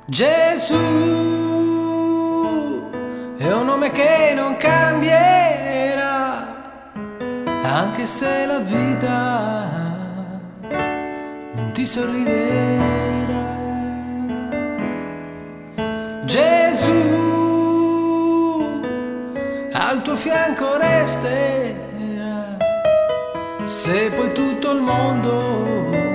Gesù è un nome che non cambierà, anche se la vita non ti sorriderà. Gesù al tuo fianco resterà, se poi tutto il mondo